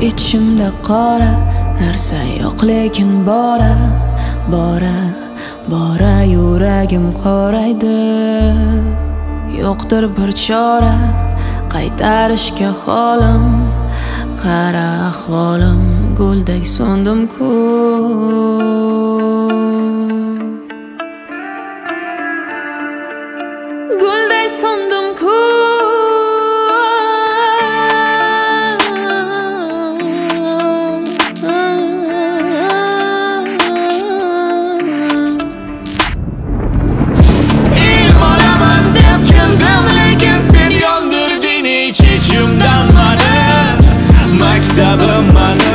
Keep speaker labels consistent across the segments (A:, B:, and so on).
A: ichimda qora narsa yo'q lekin bora yuragim qoraydi. Yo'qdir bir chora qaytarishga holim, qara ahvolim guldek so'ndim-ku. Guldek so'ndim-ku.
B: Maktabim mani,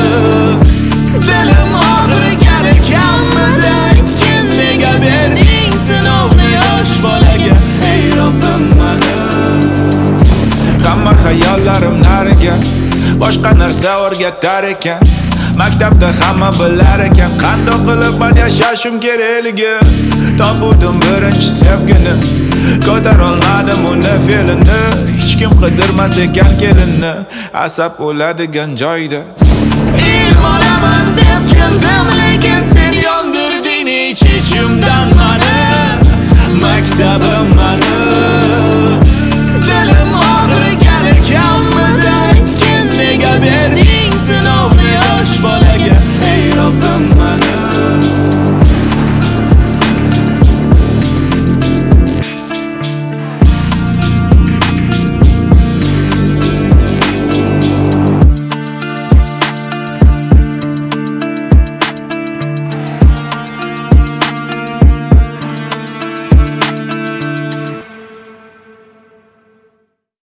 B: dilim og'rigan ekanmidi? Aytgin nega berding sinovni yosh bolaga? Ey Robbim mani, hamma xayollarim nariga boshqa narsa o'rgatar ekan. Maktabda hamma bilar ekan qandoq qilib men yashashim kerakligi. Topuvdim birinchi sevgini, ko'tarolmadim uni fe'lini. Hech kim qidirmas ekan kelinni asab o'ladigan joyda. Ilm olaman deb keldim, lekin sen yondirding ich-ichimdan mani. Maktabim mani,